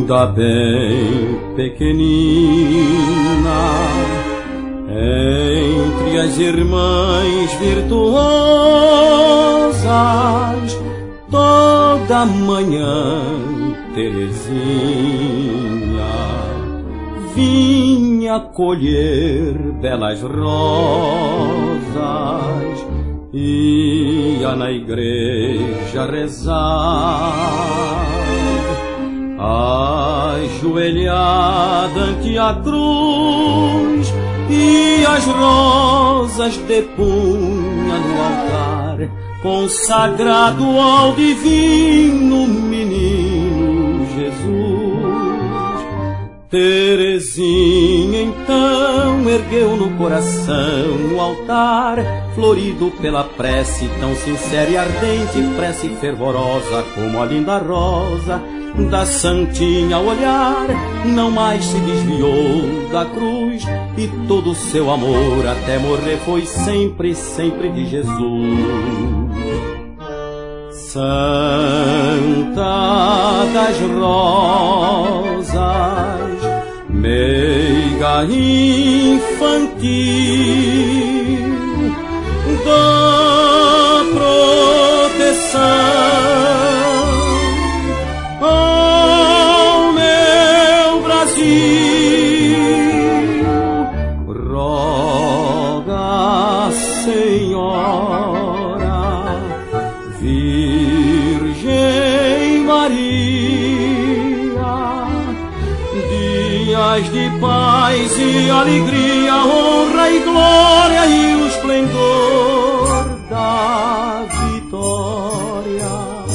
ainda bem pequenina, entre as irmãs virtuosas, toda manhã Teresinha vinha colher belas rosas, ia na igreja rezar, ajoelhada ante a cruz, e as rosas depunha no altar, consagrado ao divino menino Jesus. Teresinha então ergueu no coração o altar, florido pela prece tão sincera e ardente, prece fervorosa como a linda rosa da santinha ao olhar. Não mais se desviou da cruz, e todo o seu amor até morrer foi sempre, sempre de Jesus. Santa das Rosas, meiga infantil da proteção ao meu Brasil, roga, Senhora, Virgem Maria, dias de paz e alegria, honra e glória e o esplendor da vitória.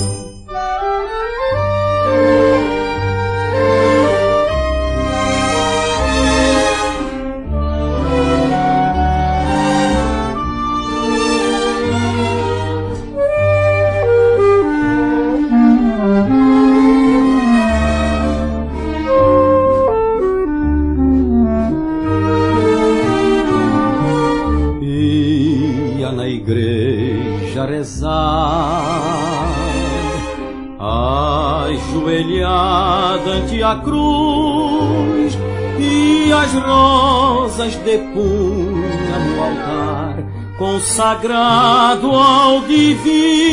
Rezar, ajoelhada ante a cruz, e as rosas depunha no altar, consagrado ao divino